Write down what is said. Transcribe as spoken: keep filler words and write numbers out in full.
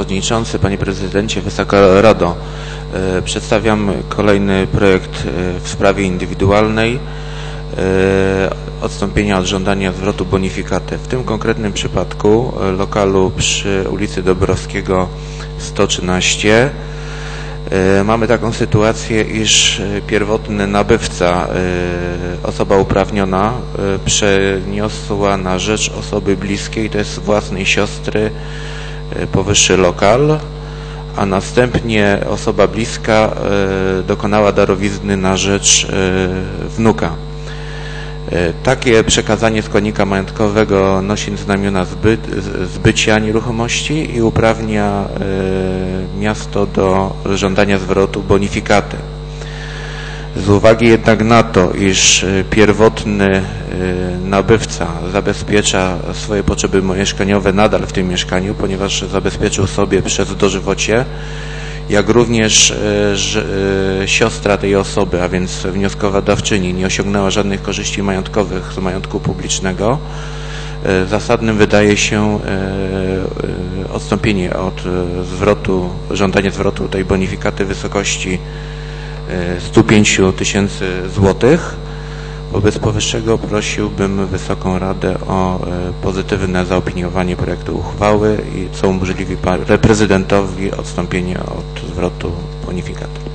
Przewodniczący, Panie Prezydencie, Wysoka Rado. Przedstawiam kolejny projekt w sprawie indywidualnej odstąpienia od żądania zwrotu bonifikaty. W tym konkretnym przypadku lokalu przy ulicy Dąbrowskiego sto trzynaście mamy taką sytuację, iż pierwotny nabywca, osoba uprawniona, przeniosła na rzecz osoby bliskiej, to jest własnej siostry, powyższy lokal, a następnie osoba bliska dokonała darowizny na rzecz wnuka. Takie przekazanie składnika majątkowego nosi znamiona zbyt, zbycia nieruchomości i uprawnia miasto do żądania zwrotu bonifikaty. Z uwagi jednak na to, iż pierwotny nabywca zabezpiecza swoje potrzeby mieszkaniowe nadal w tym mieszkaniu, ponieważ zabezpieczył sobie przez dożywocie, jak również że, siostra tej osoby, a więc wnioskodawczyni, nie osiągnęła żadnych korzyści majątkowych z majątku publicznego, zasadnym wydaje się odstąpienie od zwrotu, żądanie zwrotu tej bonifikaty w wysokości stu pięciu tysięcy złotych. Wobec powyższego prosiłbym Wysoką Radę o pozytywne zaopiniowanie projektu uchwały, i co umożliwi Prezydentowi odstąpienie od zwrotu bonifikaty.